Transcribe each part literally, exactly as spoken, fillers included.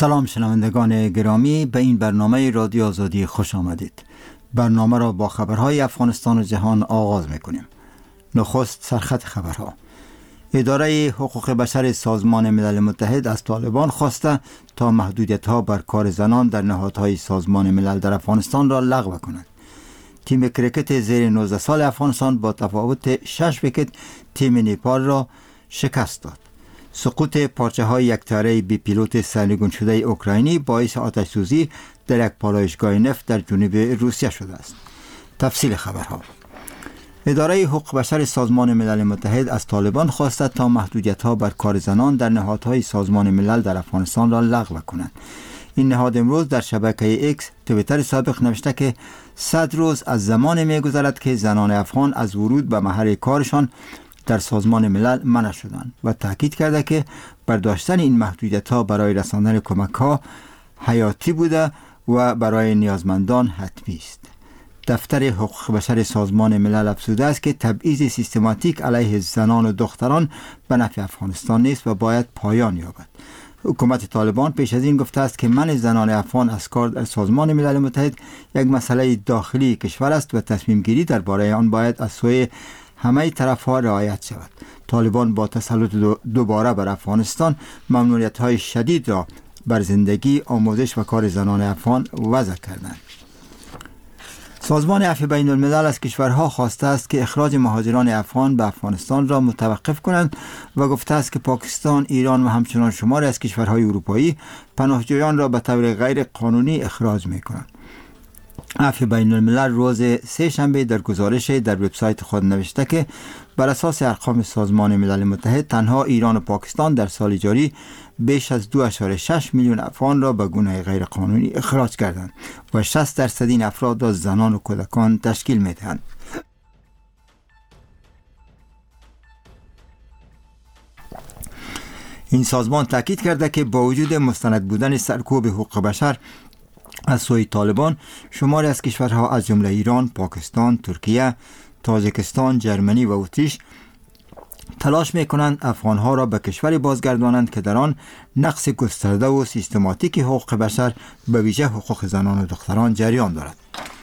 سلام شنوندگان گرامی، به این برنامه رادیو آزادی خوش آمدید. برنامه را با خبرهای افغانستان و جهان آغاز میکنیم. نخست سرخط خبرها. اداره حقوق بشر سازمان ملل متحد از طالبان خواسته تا محدودیت‌ها بر کار زنان در نهادهای سازمان ملل در افغانستان را لغو کند. تیم کرکت زیر نوزده سال افغانستان با تفاوت شش ویکت تیم نیپال را شکست داد. سقوط پارچه های یک طیاره بی پیلوت سرنگون شده اوکراینی باعث آتش سوزی در یک پالایشگاه نفت در جنوب روسیه شده است. تفصیل خبرها. اداره حقوق بشر سازمان ملل متحد از طالبان خواسته تا محدودیت‌ها بر کار زنان در نهادهای سازمان ملل در افغانستان را لغو کنند. این نهاد امروز در شبکه ایکس توییتر سابق نوشته که صد روز از زمان می‌گذرد که زنان افغان از ورود به محل کارشان در سازمان ملل منع شدند و تاکید کرده که برداشتن این محدودیت‌ها برای رساندن کمک‌ها حیاتی بوده و برای نیازمندان حتمی است. دفتر حقوق بشر سازمان ملل افزوده است که تبعیض سیستماتیک علیه زنان و دختران به نفع افغانستان نیست و باید پایان یابد. حکومت طالبان پیش از این گفته است که منع زنان افغان از کار در سازمان ملل متحد یک مسئله داخلی کشور است و تصمیم گیری درباره آن باید از سوی همه طرف‌ها رعایت شود. طالبان با تسلط دوباره بر افغانستان ممنوعیت‌های شدید را بر زندگی، آموزش و کار زنان افغان وضع کردند. سازمان عفو بین الملل از کشورها خواسته است که اخراج مهاجران افغان به افغانستان را متوقف کنند و گفته است که پاکستان، ایران و همچنان شماری از کشورهای اروپایی پناهجویان را به طور غیر قانونی اخراج می‌کنند. عفو بین الملل روز سه شنبه در گزارش در وبسایت خود نوشته که بر اساس ارقام سازمان ملل متحد تنها ایران و پاکستان در سال جاری بیش از دو ممیز شش میلیون افغان را به گونه غیر قانونی اخراج کردند و شصت درصد این افراد را زنان و کودکان تشکیل می‌دهند. این سازمان تاکید کرده که با وجود مستند بودن سرکوب حقوق بشر از سوی طالبان، شماری از کشورها از جمله ایران، پاکستان، ترکیه، تاجیکستان، جرمنی و اتریش تلاش می‌کنند افغانها را به کشوری بازگردانند که در آن نقض گسترده و سیستماتیک حقوق بشر به ویژه حقوق زنان و دختران جریان دارد.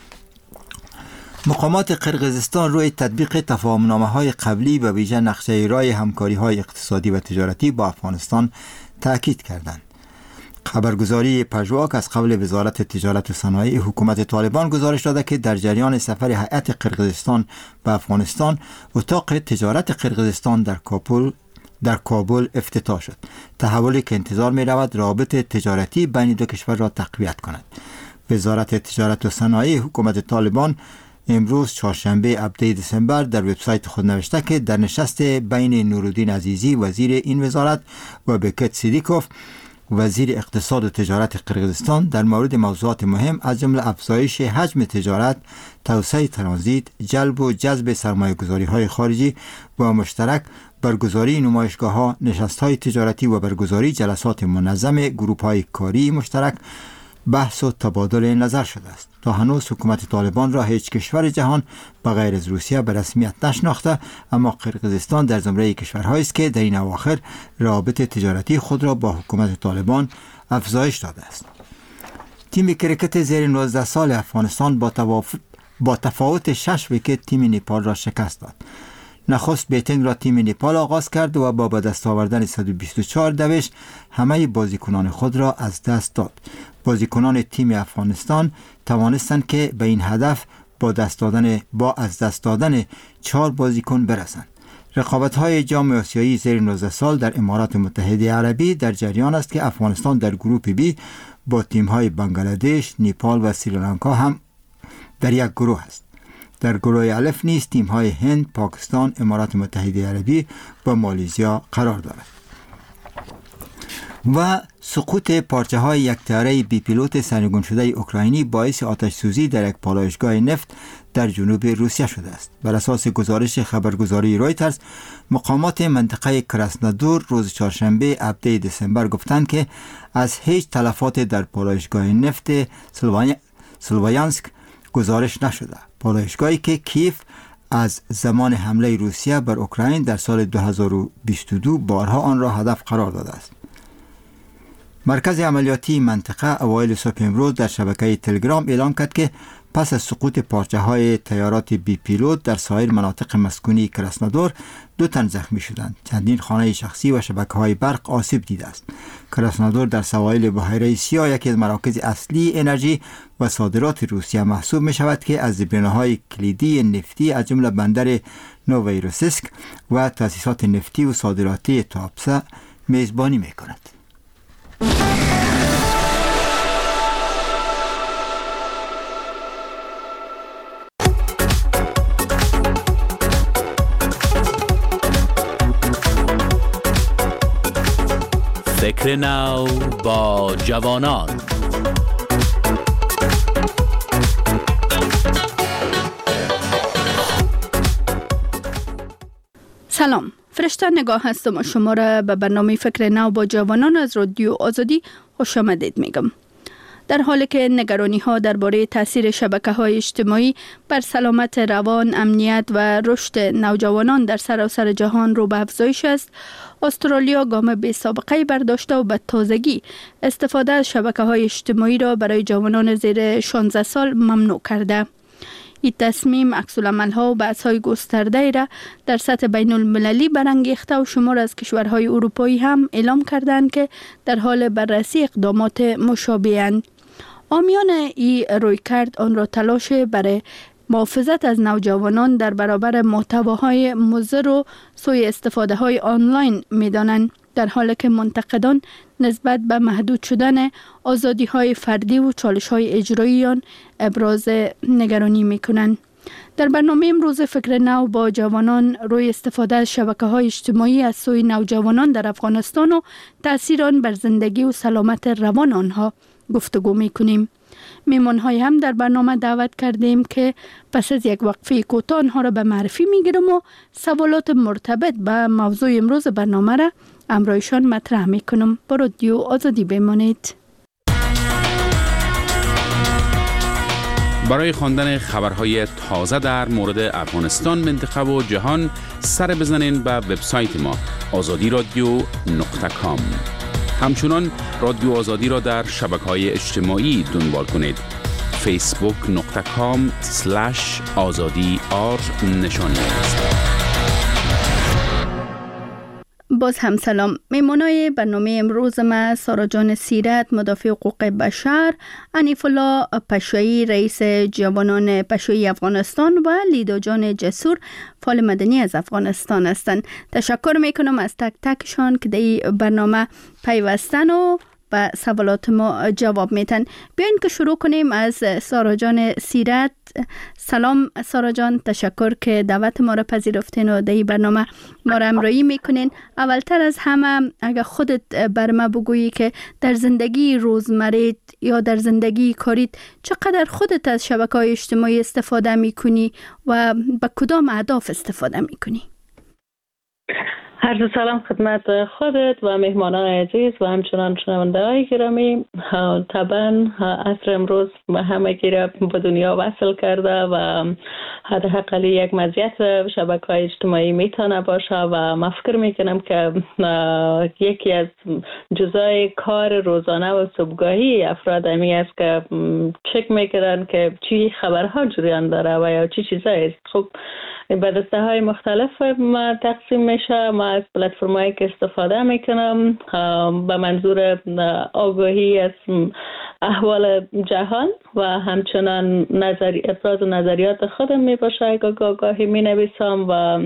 مقامات قرقیزستان روی تطبیق تفاهم‌نامه‌های قبلی به ویژه نقشه راه همکاری‌های اقتصادی و تجارتی با افغانستان تاکید کردند. خبرگزاری پژواک از قبل وزارت تجارت و صنایع حکومت طالبان گزارش داده که در جریان سفر هیئت قرقیزستان به افغانستان، اتاق تجارت قرقیزستان در کابل در کابل افتتاح شد. تحولی که انتظار می رود رابط تجارتی بین دو کشور را تقویت کند. وزارت تجارت و صنایع حکومت طالبان امروز چهارشنبه هفدهم دسامبر در وبسایت خود نوشته که در نشست بین نورالدین عزیزی وزیر این وزارت و بکت صدیقوف وزیر اقتصاد و تجارت قرقیزستان در مورد موضوعات مهم از جمله افزایش حجم تجارت، توسعه ترانزیت، جلب و جذب سرمایه‌گذاری‌های خارجی و مشترک، برگزاری نمایشگاه‌ها، نشست‌های تجارتی و برگزاری جلسات منظم گروه‌های کاری مشترک بحث و تبادل نظر شده است. تا هنوز حکومت طالبان را هیچ کشور جهان بغیر از روسیه به رسمیت نشناخته، اما قرقیزستان در زمره کشورهایی است که در این اواخر روابط تجارتی خود را با حکومت طالبان افزایش داده است. تیم کرکت زیر نوزده سال افغانستان با, توف... با تفاوت شش ویکت تیم نیپال را شکست داد. نخست بیتینگ را تیم نیپال آغاز کرد و با به دست آوردن صد و بیست و چهار دوش همه بازیکنان خود را از دست داد. بازیکنان تیم افغانستان توانستند که به این هدف با دست دادن با از دست دادن چهار بازیکن برسند. رقابت‌های جام آسیایی زیر نوزده سال در امارات متحده عربی در جریان است که افغانستان در گروه بی با تیم‌های بنگلادش، نیپال و سریلانکا هم در یک گروه است. در گروه الف نیز تیم‌های هند، پاکستان، امارات متحده عربی و مالزیا قرار دارد. و سقوط پارچه های یک طیاره بی پیلوت سرنگون شده اوکراینی باعث آتش سوزی در یک پالایشگاه نفت در جنوب روسیه شده است. بر اساس گزارش خبرگزاری رویترز، مقامات منطقه کراسنودار روز چهارشنبه هفدهم دسامبر گفتند که از هیچ تلفات در پالایشگاه نفت سلویانسک گزارش نشده. پالایشگاهی که کیف از زمان حمله روسیه بر اوکراین در سال دو هزار و بیست و دو بارها آن را هدف قرار داده است. مرکز عملیاتی منطقه اوایل صبح امروز در شبکه تلگرام اعلام کرد که پس از سقوط پارچه های تیارات بی پیلوت در سایر مناطق مسکونی کراسنودار دو تن زخمی شدند. چندین خانه شخصی و شبکه های برق آسیب دیده است. کراسنودار در سواحل بحیره سیاه یکی از مراکز اصلی انرژی و صادرات روسیه محسوب می شود که از زیربناهای کلیدی نفتی از جمله بندر نوویروسیسک و تأسیسات نفتی و صادراتی تاپسه میزبانی می کند. فکر نو با جوانان. سلام، فرشته نگاه هستم و شما را به برنامه فکر نو با جوانان از رادیو آزادی خوش آمدید میگم. در حالی که نگرانی ها درباره تاثیر شبکه های اجتماعی بر سلامت روان، امنیت و رشد نوجوانان در سراسر جهان رو به افزایش است، استرالیا گام بی سابقه برداشته و به تازگی استفاده از شبکه های اجتماعی را برای جوانان زیر شانزده سال ممنوع کرده. این تصمیم عکس‌العمل ها و بحث های گسترده را در سطح بین المللی برانگیخته و شمار از کشورهای اروپایی هم اعلام کردند که در حال بررسی اقدامات مشابه‌اند. عامیان این رویکرد آن را تلاش برای محافظت از نوجوانان در برابر محتواهای مضر و سوء استفاده های آنلاین می‌دانند، در حالی که منتقدان نسبت به محدود شدن آزادی های فردی و چالش های اجرایی آن ابراز نگرانی می‌کنند. در برنامه امروز فکر نو با جوانان روی استفاده از شبکه های اجتماعی از سوی نوجوانان در افغانستان و تأثیر آن بر زندگی و سلامت روان آنها گفتگو می‌کنیم. میمان‌های هم در برنامه دعوت کردیم که پس از یک وقفه کوتاه آنها را به معرفی می‌گیرم و سوالات مرتبط به موضوع امروز برنامه را امرایشان مطرح می‌کنم. با رادیو آزادی بمانید. برای خواندن خبرهای تازه در مورد افغانستان، منطقه و جهان سر بزنین به وبسایت ما آزادی رادیو نقطه کام. همچنان رادیو آزادی را در شبکه‌های اجتماعی دنبال کنید. فیسبوک نقطه کام سلش آزادی آر نشانی است. باز هم سلام. میمونای برنامه امروز ما سارا جان سیرت، مدافع حقوق بشر، انیف الله پشویی، رئیس جوانان پشویی افغانستان و لیدا جان جسور، فعال مدنی از افغانستان هستند. تشکر میکنم از تک تکشان که در برنامه پیوستن و و سوالات ما جواب میتن. بیاین که شروع کنیم از سارا جان سیرت. سلام سارا جان، تشکر که دعوت ما را پذیرفتین و در این برنامه ما را همراهی میکنین. اولتر از همه اگر خودت بر ما بگویی که در زندگی روزمره یا در زندگی کاریت چقدر خودت از شبکه‌های اجتماعی استفاده میکنی و به کدام اهداف استفاده میکنی؟ عرض سلام خدمت خودت و مهمانان عزیز و همچنان شنونده های گرامی. طبعا عصر امروز همگی را به دنیا وصل کرده و حداقل یک مزیت شبکه‌های اجتماعی میتونه باشه و من فکر میکنم که یکی از جزای کار روزانه و صبحگاهی افراد همی است که چک میکنن که چی خبرها جریان داره و یا چی چیزایی است. خب به دسته های مختلف ما تقسیم میشه. ما از پلتفرمایی که استفاده میکنم به منظور آگاهی از احوال جهان و همچنان نظری ابراز نظریات خودم می باشه. اگه آگاهی می نویسم و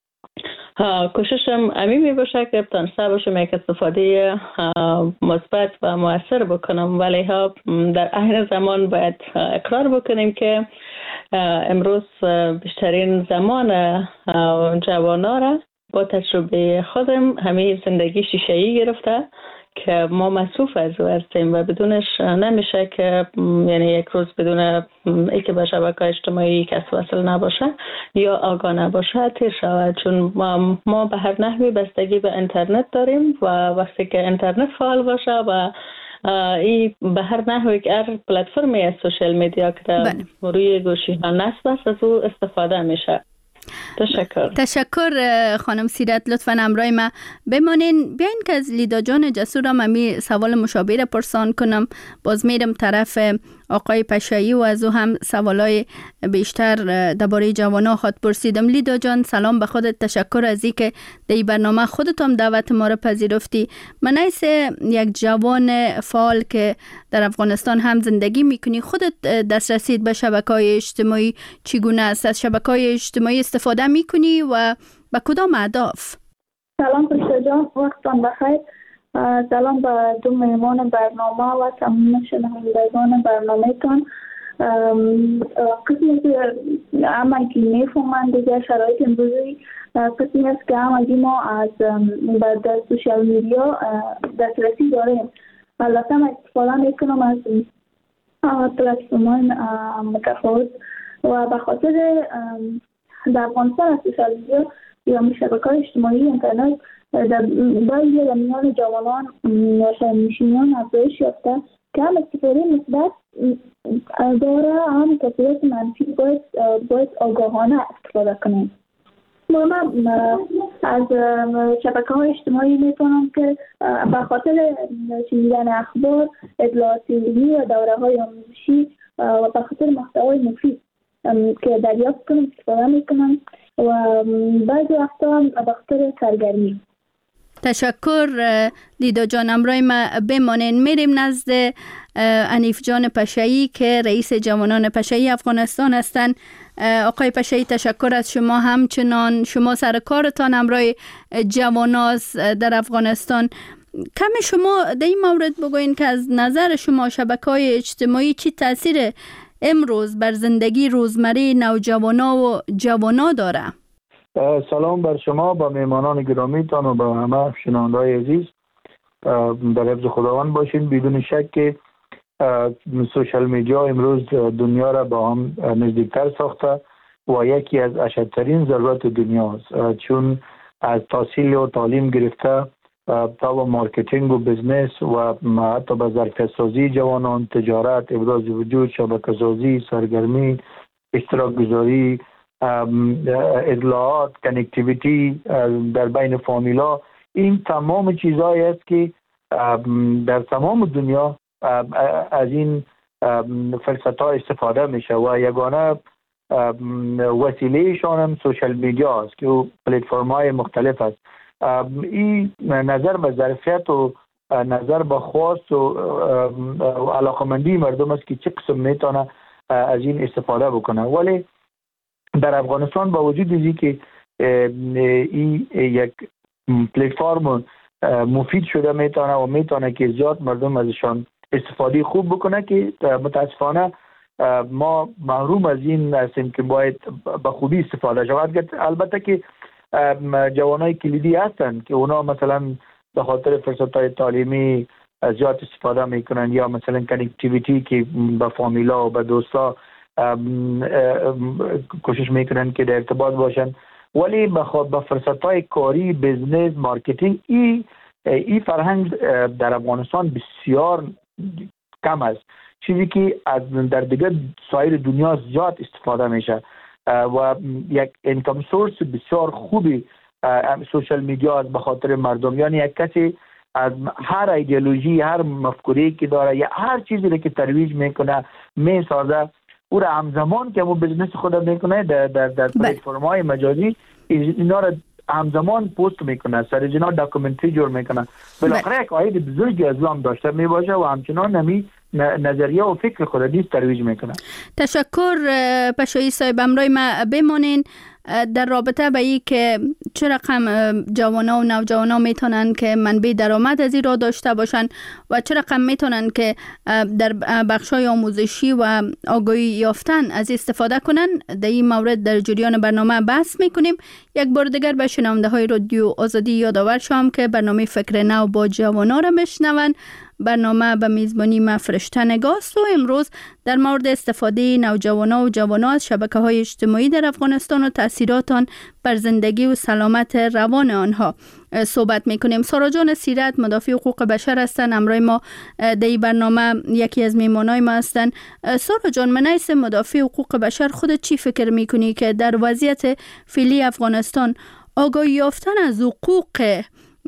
کوششم امی می باشه که تانسته باشم یک استفاده مثبت و مؤثر بکنم، ولی ها در عین زمان باید اقرار بکنیم که امروز بیشترین زمان جوانا را با تجربه خودم همه زندگی شیشه‌ای گرفته که ما مصروف از او هستیم و بدونش نمیشه که یعنی یک روز بدون اینکه به شبکه اجتماعی کس وصل نباشه یا آگاه نباشه تیر شود، چون ما, ما به هر نحوی بستگی به اینترنت داریم و وقتی که اینترنت فعال باشه و این به هر نحوی که هر پلتفرمی از سوشال میدیا که روی گوشی ها نصب است از او استفاده میشه. تشکر. تشکر خانم سیرت، لطفاً همراه ما بمانین. بیاین که از لیدا جان جسورم امی سوال مشابه را پرسان کنم. باز میرم طرف آقای پشایی و از او هم سوالای بیشتر درباره جوانا خود پرسیدم. لیدا جان سلام به خودت، تشکر از اینکه در این برنامه خودت هم دعوت ما را پذیرفتی. من ایس یک جوان فعال که در افغانستان هم زندگی میکنی، خودت دسترسی به شبکه‌های اجتماعی چگونه است؟ از شبکه‌های اجتماعی استفاده میکنی و به کدام اهداف؟ سلام فرشته جان، وقتتان بخیر. سلام به دو مهمان برنامه و تمام شنوندگان برنامه تان. قسمی که همه که میفهمند دیگر شرایط امروزی قسمی است که همه ما از در سوشال میدیا دسترسی داریم. البته من استفاده میکنم از پلتفرم‌های متفاوت و به خاطر در افغانستان از سوشال میدیا یا شبکه‌های اجتماعی اینترنت در بعضی از میان جوانان یا شهرنشینان افزایش یافته که هم استفاده مثبت داره، هم تاثیرات منفی باید باید آگاهانه استفاده کنیم. من از شبکه‌های اجتماعی میتونم که به خاطر شنیدن اخبار، اطلاعات علمی و دوره‌های آموزشی و به خاطر محتوای مفید که دریافت کنم استفاده میکنم و بعضی وقتا هم به خاطر سرگرمی. تشکر لیدا جان، امرای ما بمانین. میریم نزد انیف جان پشایی که رئیس جوانان پشایی افغانستان هستند. آقای پشایی تشکر از شما. همچنان شما سر کارتان امرای جواناست در افغانستان. کم شما در این مورد بگوین که از نظر شما شبکه‌های اجتماعی چی تاثیر امروز بر زندگی روزمره نوجوانا و جوانا داره؟ سلام بر شما، با مهمانان گرامیتان و با همه شنونده‌های عزیز. در حفظ خداوند باشین. بدون شک که سوشال میدیا امروز دنیا را با هم نزدیکتر ساخته و یکی از اشدترین ضرورت دنیاست، چون از تحصیل و تعلیم گرفته تا به مارکتینگ و بزنس و حتی به ظرفیت سازی جوانان، تجارت، ابراز وجود، شبکه سازی، سرگرمی، اشتراک گذاری، اطلاعات، کنکتیویتی در بین فامیلا، این تمام چیزهایی است که در تمام دنیا از این فرصت ها استفاده میشه و یگانه وسیله شان هم سوشال میدیا است که پلتفرم های مختلف است. این نظر به ظرفیت و نظر به خواست و علاقمندی مردم است که چه قسم میتونه از این استفاده بکنه. ولی در افغانستان با وجود اینی که این یک پلتفرم مفید شده میتونه و میتونه که زیاد مردم ازشان استفاده خوب بکنه، که متاسفانه ما محروم از این هستیم که باید به خوبی استفاده شود. البته که جوانای کلیدی هستن که اونا مثلا به خاطر فرصت‌های تعلیمی زیاد استفاده میکنن یا مثلا کنکتیویتی که به فامیلا و به دوستا کوشش میکنن که در ارتباط باشن، ولی به فرصت‌های کاری، بزنس، مارکتینگ ای ای فرهنگ در افغانستان بسیار کم است، چیزی که از در دیگر سایر دنیا زیاد استفاده میشه و یک اینکم سورس بسیار خوبی سوشال میدیا است به خاطر مردم. یعنی یک کسی از هر ایدئولوژی، هر مفکوری که داره یا هر چیزی که ترویج میکنه میسازه، او را همزمان که اون بزنس خود میکنه در در در پلتفرم‌های مجازی اینا را همزمان پست میکنه، سر جنا داکومنتری جور میکنه. بالاخره یک عاید بزرگی از هم داشته میباشه و همچنان نمی نظریه و فکر خود دیست ترویج میکنه. تشکر پشایی صاحب، امرای ما بمانین. در رابطه با این که چه رقم جوانا و نوجوانا میتونن که منبع درآمد از این را داشته باشن و چه رقم میتونن که در بخشای آموزشی و آگاهی یافتن از استفاده کنن، در این مورد در جریان برنامه بحث میکنیم. یک بار دیگر به شنونده های رادیو آزادی یادآور شوم که برنامه فکر نو با جوانا را میشنون برنامه به میزبانی من فرشته نگاست و امروز در مورد استفاده نوجوانان و جوانان از شبکه‌های اجتماعی در افغانستان و تاثیرات آن بر زندگی و سلامت روان آنها صحبت میکنیم. سارا جان سیرت مدافع حقوق بشر هستند، همراه ما در این برنامه یکی از میهمانای ما هستند. سارا جان، من از مدافع حقوق بشر خودت چی فکر میکنی که در وضعیت فعلی افغانستان آگاهی یافتن از حقوق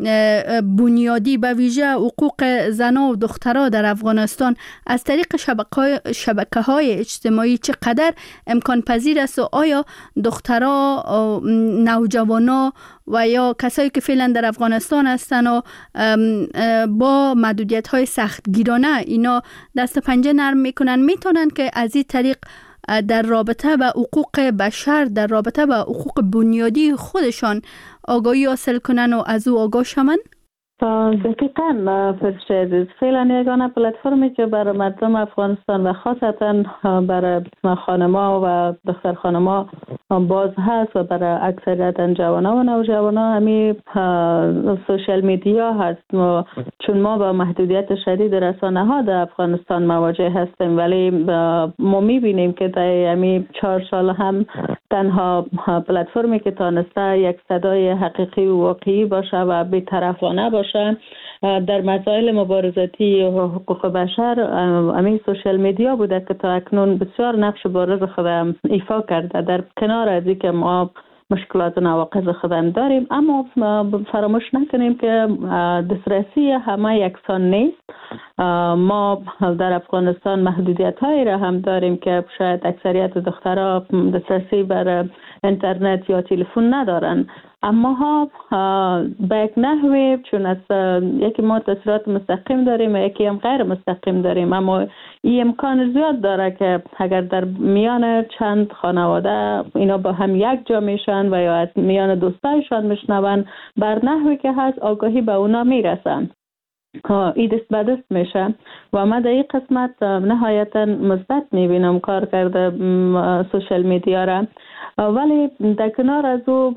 بنیادی به ویژه حقوق زنان و دخترها در افغانستان از طریق شبکه های اجتماعی چقدر امکان پذیر است و آیا دخترها، نوجوانا و یا کسایی که فعلا در افغانستان هستن و با محدودیت های سختگیرانه اینا دست پنجه نرم میکنن، میتونن که از این طریق در رابطه به حقوق بشر، در رابطه به حقوق بنیادی خودشان آگاهی حاصل کنن و از او آگاه شوند؟ دقیقاً فرشته عزیز، فعلا یگانه پلتفرمی که برای مردم افغانستان و خاصتا برای خانما و دختر خانما باز هست و برای اکثریت جوانان و نوجوانان همین سوشال میدیا هست. و چون ما با محدودیت شدید رسانه ها در افغانستان مواجه هستیم، ولی ما میبینیم که در همین چهار سال هم تنها پلتفرمی که تانسته یک صدای حقیقی و واقعی باشه و بی‌طرفانه باشه در مسائل مبارزاتی و حقوق بشر، همین سوشال میدیا بوده که تا اکنون بسیار نقش بارز خود ایفا کرده. در کنار از اینکه ما مشکلات و نواقص خودم داریم، اما فراموش نکنیم که دسترسی همه یکسان نیست. ما در افغانستان محدودیت هایی را هم داریم که شاید اکثریت دخترها دسترسی بر اینترنت یا تلفن ندارن، اما ها به یک نحوی چون از یکی ما تصویرات مستقیم داریم و یکی هم غیر مستقیم داریم، اما این امکان زیاد داره که اگر در میان چند خانواده اینا با هم یک جا میشن و یا از میان دوستایشان میشنون، بر نحوی که هست آگاهی به اونا میرسن، این دست به دست میشه. و من در این قسمت نهایتا مثبت میبینم کار کرده سوشال میدیا را، ولی در کنار از او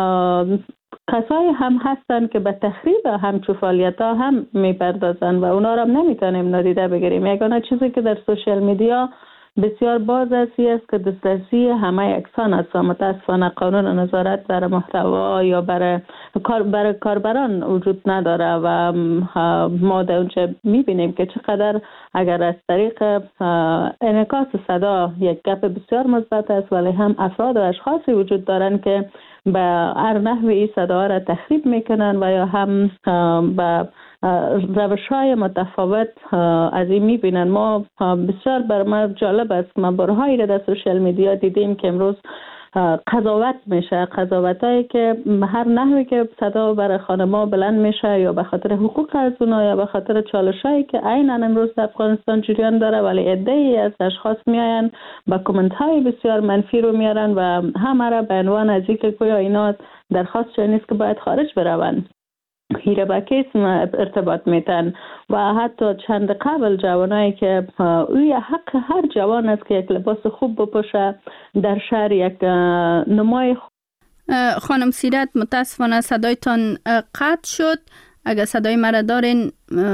کسایی هم هستن که به تخریب همچو فعالیت ها هم میپردازن و اونا را هم نمیتونیم نادیده بگیریم. یگانه چیزی که در سوشال میدیا بسیار باز است که دسترسی همه یکسان است و متاسفانه قانون نظارت بر محتوا یا بر کار بر کاربران وجود نداره و ما در اونجا میبینیم که چقدر اگر از طریق انعکاس صدا یک گپ بسیار مثبت است، ولی هم افراد و اشخاصی وجود دارن که به هر نحوی این صدا را تخریب میکنن و یا هم به روش‌های متفاوت از این میبینن. ما بسیار بر ما جالب است، ما بارهایی را در سوشال میدیا دیدیم که امروز قضاوت میشه، قضاوت هایی که هر نحوی که صدا برای خانما بلند میشه یا به خاطر حقوق از اونا یا به خاطر چالش هایی که عیناً امروز در افغانستان جریان داره، ولی عده‌ای از اشخاص میاین با کامنت های بسیار منفی رو میارن و همه را به عنوان از اینکه گویا اینا درخواست چه نیست که باید خارج بروند هیره با کیس ارتباط میتن. و حتی چند قبل جوانایی که اوی حق هر جوان است که یک لباس خوب بپوشه در شهر یک نمای. خانم سیرت، متاسفانه صدایتان قطع شد. اگر صدای مرا دارین،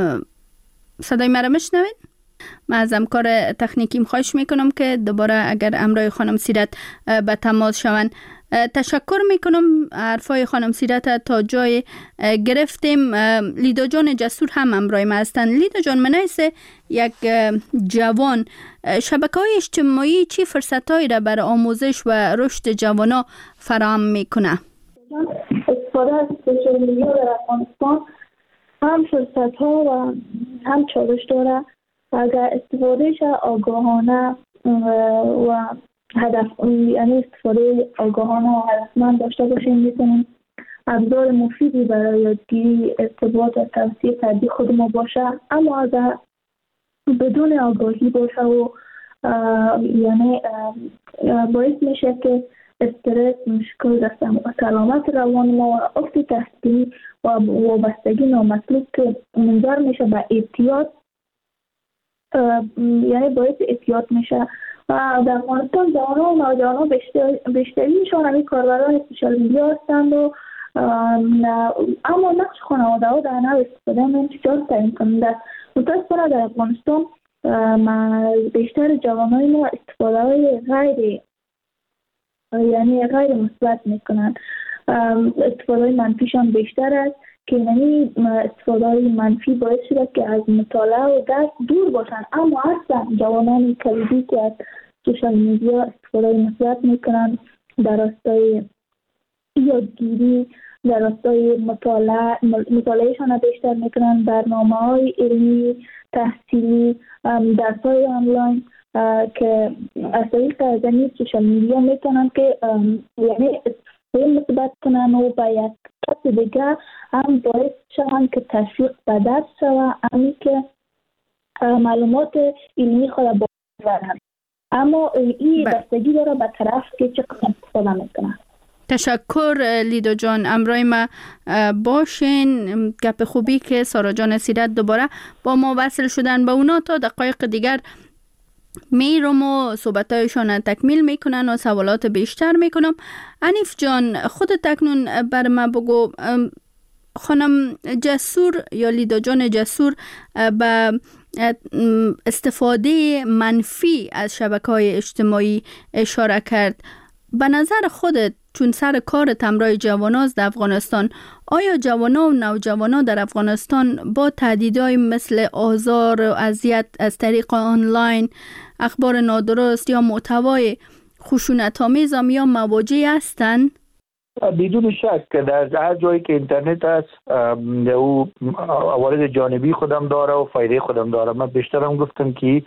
صدای مرا میشنوین؟ من از همکار تکنیکیم خواهش میکنم که دوباره اگر همراه خانم سیرت به تماس شوند. تشکر میکنم، حرفای خانم سیرت تا جای گرفتیم. لیدا جان جسور هم همراه ما هستند. لیدا جان، من از یک جوان، شبکه‌های اجتماعی چی فرصتایی را برای آموزش و رشد جوانا فراهم میکنه؟ استفاده از سوشال میدیا در افغانستان هم فرصت ها و هم چالش داره. اگر استفادهش آگاهانه و هدف، یعنی استفاده آگاهانه و هدفمند داشته باشیم، میتونیم ابزار مفیدی برای یادگیری، ارتباط و توسعه فردی خود ما باشه. اما اگر بدون آگاهی باشه و یعنی باعث میشه که استرس، مشکل در سلامت روان ما و افت تحصیلی و وابستگی نامطلوب که منجر میشه به اعتیاد، یعنی باعث اعتیاد میشه. و در افغانستان جوانان و نوجوانان بیشتریشان همین کاربران سوشال میدیا هستند و اما نقش خانواده ها در نوع استفاده من بسیار تعیین کننده است. متاسفانه در افغانستان بیشتر جوانای ما استفاده های غیر یعنی غیر مثبت میکنن. استفاده منفیشان بیشتر است که یعنی استفاده منفی باعث شده که از مطالعه و درس دور باشن، اما اصلا جوانان کلیدی که از سوشال میدیا استفاده مثبت میکنن در راستای یادگیری، در راستای مطالعه مطالعهشان بیشتر میکنن، برنامه های علمی تحصیلی، درس های آنلاین که از طریق زمین سوشال میدیا میتونن که یعنی مثبت کنن و با یک کس دیگر هم باعث شوند که تشویق به درس شوه، همین که معلومات علمی خود بازارن. اما این بستگی داره به طرف که چه قسم استفاده میکنن. تشکر لیدا جان، امرای ما باشین. گپ خوبی که سارا جان سیرت دوباره با ما وصل شدن به اونا، تا دقایق دیگر میرم و صحبتایشان تکمیل میکنن و سوالات بیشتر میکنم. انیف جان، خود تکنون بر ما بگو، خانم جسور یا لیدا جان جسور به استفاده منفی از شبکه‌های اجتماعی اشاره کرد. به نظر خودت، چون سر کار تمرای جواناست در افغانستان، آیا جوانا و نوجوانا در افغانستان با تهدیدهای مثل آزار و اذیت از طریق آنلاین، اخبار نادرست یا محتوای خشونت‌آمیز یا مواجه هستند؟ بدون شک که در هر جایی که اینترنت است او عوارض جانبی خودم داره و فایده خودم داره. من بیشترم گفتم که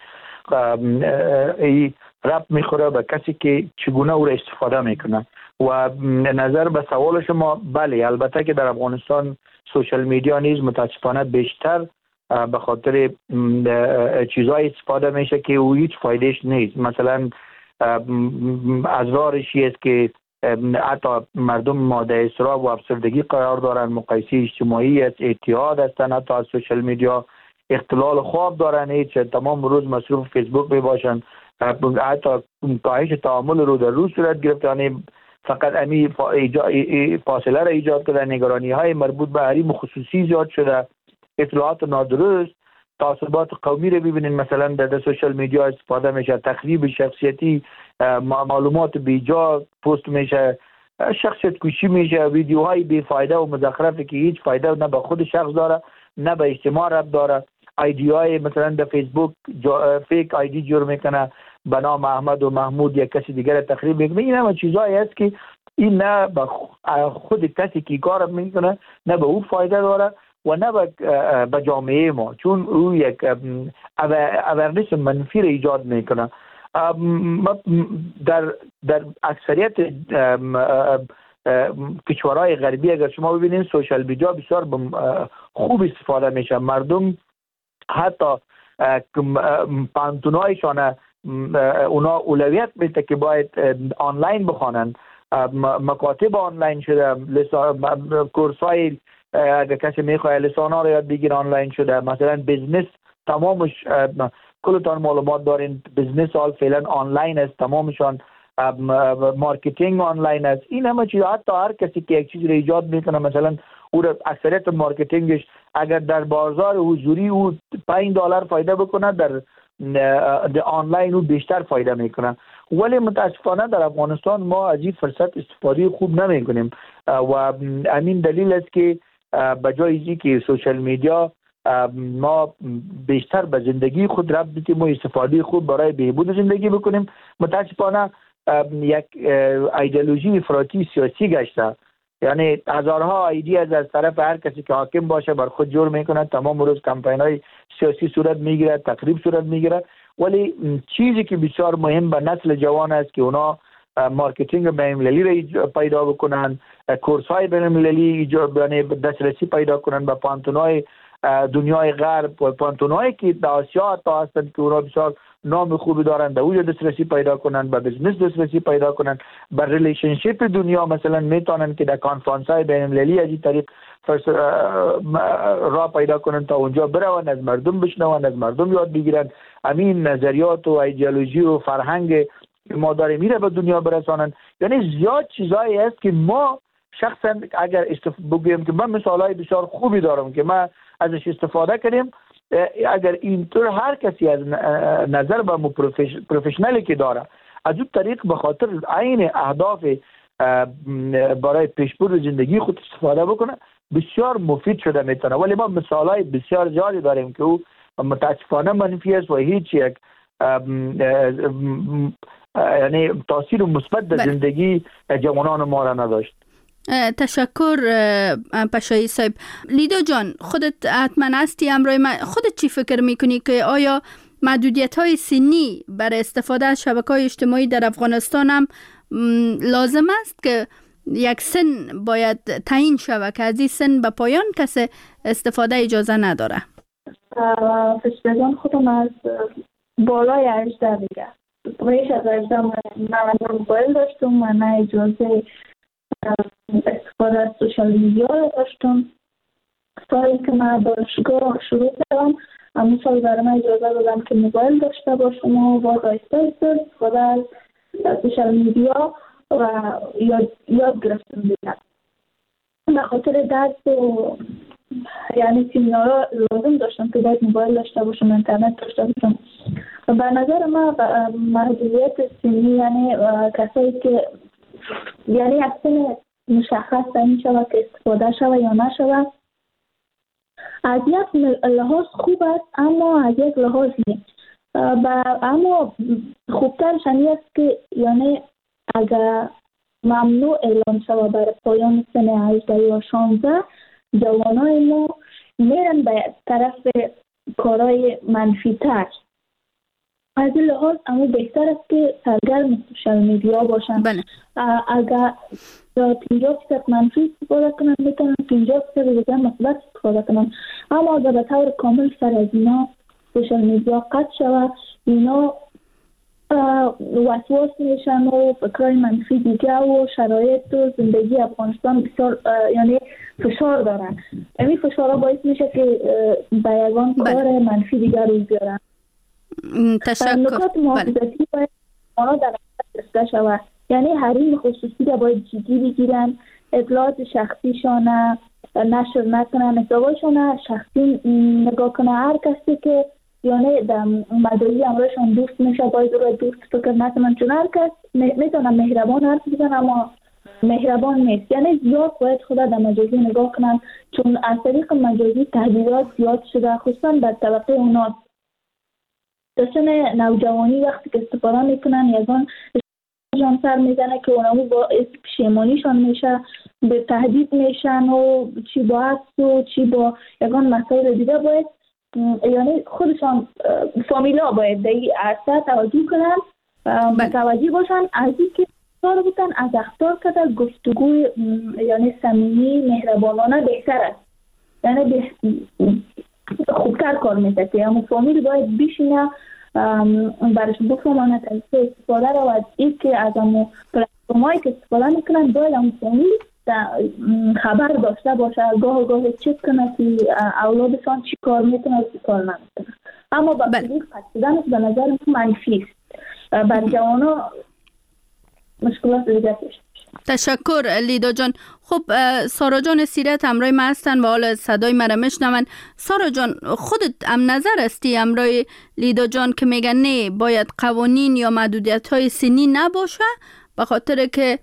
ای رب میخوره به کسی که چگونه او را استفاده میکنه. و نظر به سوال شما، بله البته که در افغانستان سوشال میدیا نیز متاسفانه بیشتر به خاطر چیزای استفاده میشه که او هیچ فایدهش نیست. مثلا اضرارش است که حتی مردم ماده اضطراب و افسردگی قرار دارن، مقایسه اجتماعی است، اعتیاد هستن، حتی از سوشال میدیا اختلال خواب دارن، هیچ تمام روز مصروف فیسبوک می باشن، حتی کاهش تعامل رو در روز صورت گرفت. یعنی فقط امی فاصله را ایجاد کرده، نگرانی های مربوط به حریم خصوصی زیاد شده، اطلاعات نادرست، تعصبات قومی رو ببینید مثلا در سوشال میدیا استفاده میشه، تخریب شخصیتی، معلومات بیجا پست میشه، شخصیت کشی میشه، ویدیوهای بیفایده و مزخرفی که هیچ فایده نه به خود شخص داره نه به اجتماع رب داره. آیدی های مثلا در فیسبوک فیک آیدی جور میکنه به نام احمد و محمود یا کسی دیگر تخریب میکنه. این همه چیزایی است که این نه به خود کسی که کار میکنه نه به او فایده داره و نه به جامعه ما، چون او یک اورنس منفی را ایجاد میکنه. در در اکثریت کشورهای غربی اگر شما ببینید سوشال میدیا بسیار خوب استفاده میشه. مردم حتی پانتونایشان اونا اولویت میده که باید آنلاین بخوانن، مکاتب آنلاین شده، کورس های اگر کسی میخواد لسان ها رو یاد بگیره آنلاین شده. مثلا بزنس تمامش کلتان معلومات دارین، بزنس حال فعلا آنلاین است تمامشان، مارکتینگ آنلاین است. این همه چیز حتی هر کسی که یک چیز رو ایجاد میکنه مثلا او اکثریت مارکتینگش اگر در بازار حضوری او پنج دلار فایده بکنه، در در آنلاین او بیشتر فایده میکنه. ولی متاسفانه در افغانستان ما از این فرصت استفاده خوب نمیکنیم و همین دلیل است که به جای اینکه که سوشال میدیا ما بیشتر به زندگی خود ربط بدیم و استفاده خوب برای بهبود زندگی بکنیم، متاسفانه یک ایدئولوژی افراطی سیاسی گشته. یعنی هزارها ایدی از از طرف هر کسی که حاکم باشه بر خود جور میکنه، تمام روز کمپین های سیاسی صورت میگیره، تقریب صورت میگیره. ولی چیزی که بسیار مهم به نسل جوان است که اونا مارکتینگ بین‌المللی را پیدا بکنن، کورس های بین‌المللی ایجاد یعنی دسترسی پیدا کنن به پانتونای دنیای غرب و پانتونایی که در آسیا تا هستند که اونا بسیار نام خوبی دارن، در اونجا دسترسی پیدا کنن، به بزنس دسترسی پیدا کنن، به ریلیشنشیپ دنیا مثلا میتونن که در کانفرانس های بین المللی از این طریق را پیدا کنن تا اونجا برون، از مردم بشنون، از مردم یاد بگیرن، همین نظریات و ایدئولوژی و فرهنگ ما داره میره به دنیا برسانن. یعنی زیاد چیزایی هست که ما شخصا اگر بگویم که من مثالای بسیار خوبی دارم که ما ازش استفاده کنیم، اگر اینطور هر کسی از نظر به پروفشنالی که داره از اون طریق به خاطر عین اهداف برای پیشبرد زندگی خود استفاده بکنه، بسیار مفید شده میتونه. ولی ما مثالای بسیار زیادی داریم که او متاسفانه منفی است و هیچ یک یعنی تاثیر مثبت در زندگی جوانان ما را نداشت. تشکر پشایی صاحب. لیدا جان، خودت حتما هستی همراه من، خودت چی فکر میکنی که آیا محدودیت های سنی برای استفاده از شبکه های اجتماعی در افغانستان هم لازم است که یک سن باید تعیین شود که از این سن به پایان کسی استفاده اجازه نداره؟ فشتگان خودم از بالای هجده دیگه ریش از هجده من موبایل داشتم، من اجازه استفاده از سوشال میدیا داشتم. سالی که من دانشگاه شروع کردم همون سال برای من اجازه دادم که موبایل داشته باشم و باز آیسته آیسته استفاده از سوشال میدیا و یاد, یاد گرفتم دیگه. به خاطر درس و یعنی سیمینارها لازم داشتم که باید موبایل داشته باشم، اینترنت داشته باشم. و به نظر من محدودیت سنی یعنی کسایی که یعنی اصلا مشخص تعیین شود که استفاده شود یا نشود از یک لحاظ خوب است، اما از یک لحاظ نیست. اما خوبترش این است که یعنی اگر ممنوع اعلام شود برای پایان سن هجده یا شانزده، جوانای ما میرن به طرف کارهای منفی تر. از این لحاظ اما بهتر است که سرگرم سوشال میدیا باشن. بله. اگر پنجاه درصد منفی استفاده کنن میتونن پنجاه درصد دیگه مثبت استفاده کنن. اما اگر به طور کامل سر از اینا سوشال میدیا قطع شود، اینا وسواس میشن و فکرهای منفی دیگه و شرایط و زندگی افغانستان بسیار یعنی فشار دارن. این فشارها باعث میشه که به یگان کار منفی دیگه روی بیارن. تشکر. نکات محافظتی باید آنها در نظر گرفته شود. یعنی حریم خصوصی را باید جدی بگیرن، اطلاعات شخصیشان نشر نکنن، حسابشان شخصی نگاه کنه. هر کسی که یعنی در مدعی امرشان دوست میشه باید رو دوست فکر نکنن، چون هر کس میتونه مهربان حرف بزنه اما مهربان نیست. یعنی زیاد باید خدا در مجازی نگاه کنن، چون از طریق مجازی تهدیدات زیاد شده، خصوصا در طبقه اوناست. داشتن نوجوانی وقتی که استفاده میکنن یزان جان سر میزنه که اونمو با پشیمانیشان میشه، به تهدید میشن و چی با عکس و چی با یگان مسائل دیگه. باید یعنی خودشان فامیلا باید در این عرصه توجه کنن، متوجه باشن از این که اختار بودن از اختار کردن گفتگوی یعنی صمیمی مهربانانه بهتر است. یعنی خوبتر کار میتونه. اما فامیل باید بشینه برش بفهمانه تنسیه استفاده رو از این که از همون پلتفرمایی که استفاده میکنن باید همون فامیل خبر داشته باشه، گاه گاه چک کنه که اولادشان چی کار میکنه و چی کار نمیکنه. اما با طریق قصدنش به نظر منفی است. بر جوانا مشکلات دیگه داشته. تشکر لیدا جان. خب سارا جان سیرت همراه ما هستن و حالا صدای مرا میشنون. سارا جان، خودت هم نظر استی همراه لیدا جان که میگن نه باید قوانین یا محدودیت های سنی نباشه به خاطر که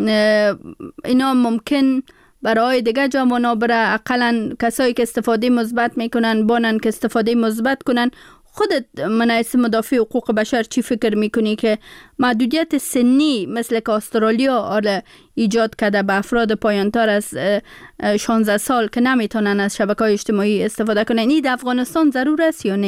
اینا ممکن برای دیگه جوانان بره، اقلا کسایی که استفاده مثبت میکنن بانن که استفاده مثبت کنن. خودت منعیس مدافع حقوق بشر چی فکر میکنی که محدودیت سنی مثل که استرالیا آره ایجاد کرده به افراد پایانتر از شانزده سال که نمیتونن از شبکه‌های اجتماعی استفاده کنن، این در افغانستان ضرور است یا نه؟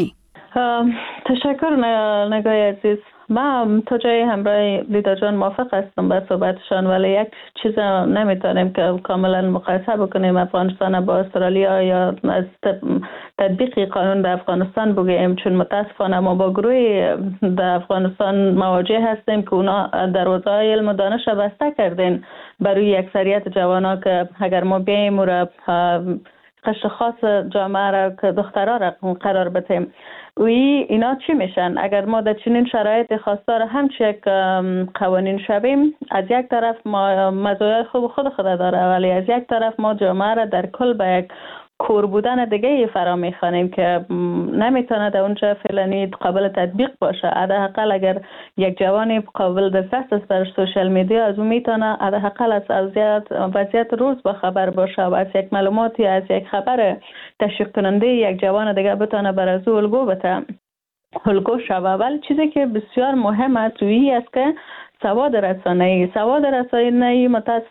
تشکر نگاه عزیز. من تا جای همراه لیدا جان موافق هستم با صحبتشان، ولی یک چیز نمیتونیم که کاملا مقایسه بکنیم افغانستان با استرالیا یا از تطبیق قانون در افغانستان بگیم، چون متاسفانه ما با گروه در افغانستان مواجه هستیم که اونا دروازه های علم و دانش بسته کردین برای اکثریت جوانا که اگر ما بیاییم و را قشر خاص جامعه را که دخترها را قرار بدیم و اینا چی میشن؟ اگر ما در چنین شرایط خواستار همچه یک قوانین شویم، از یک طرف ما مزایای خوب خود خود داره، ولی از یک طرف ما جامعه را در کل به یک کور بودن دیگه فرا میخوانیم که نمیتونه در اونجا فعلا قابل تطبیق باشه. حداقل اگر یک جوانی قابل دسترس است بر سوشال میدیا، از اون میتونه حداقل از وضعیت وضعیت روز با خبر باشه و از یک معلوماتی از یک خبر تشویق کننده یک جوان دیگه بتونه بر از او الگو بده الگو شوه. ولی چیزی که بسیار مهم است روی است که سواد رسانه‌ای سواد رسانه‌ای